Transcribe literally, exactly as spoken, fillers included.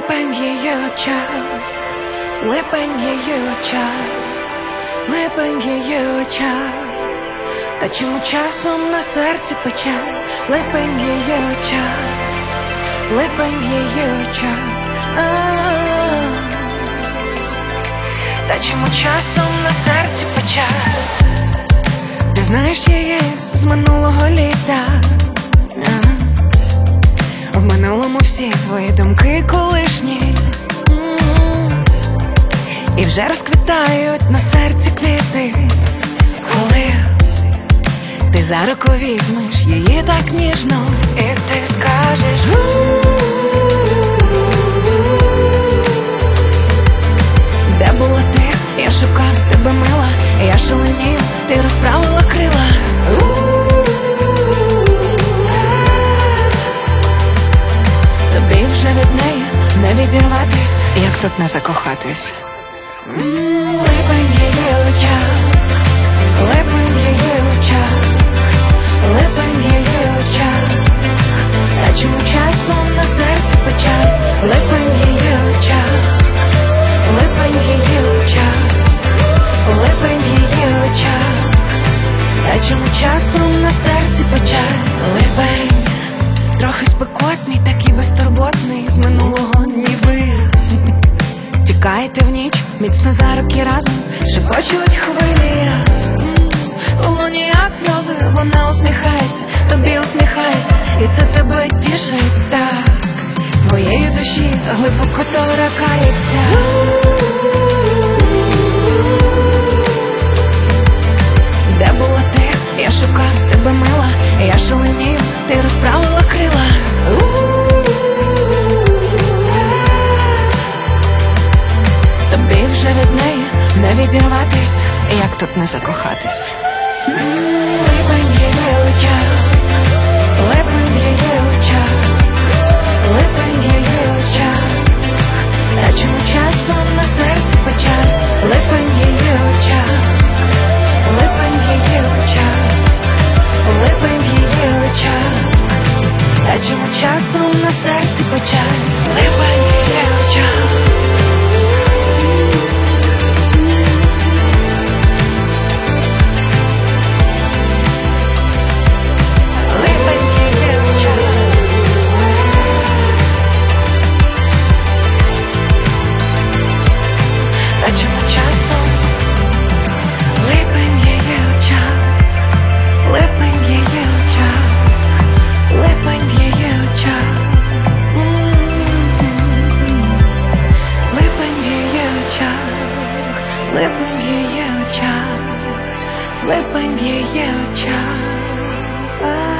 липень в її очах, липень в її очах, липень в її очах. Та чому часом на серці печаль? Липень в її очах, липень в її очах. А-а-а. Та чому часом на серці печаль? Ти знаєш її з минулого літа. А-а. В минулому всі твої думки колишні. М-м-м. І вже розквітають на серці квіти, коли ти за руку візьмеш її так ніжно, і ти скажеш: де була ти? Я шукав тебе, мила, я шаленів, ти розправила крила. Тобі вже від неї не відірватись, як тут не закохатись. Липень в її очах, липень в її очах, липень в її очах. А чому часом на серці печаль? Липень в її очах, липень в її очах, липень в її очах. А чому часом на серці печаль? Липень трохи спекотний, такий безтурботний, з минулого ніби. Тікаєте в ніч, міцно за руки разом, шепочуть хвилі. Солоні, як сльози, вона усміхається, тобі усміхається, і це тебе тішить так. Твоєї душі глибоко торкається. Де була ти? Я шукав тебе, мила, я шаленів, ти розправила крила. Тобі вже від неї не відірватись, як тут не закохатись. Липень в її очах, липень в її очах, липень в її очах. А чому часом на серці печаль? Липень в її очах, липень в її очах, липень в її очах. А чому часом на серці печаль? Липень в її очах. Липень в її очах, липень в її очах.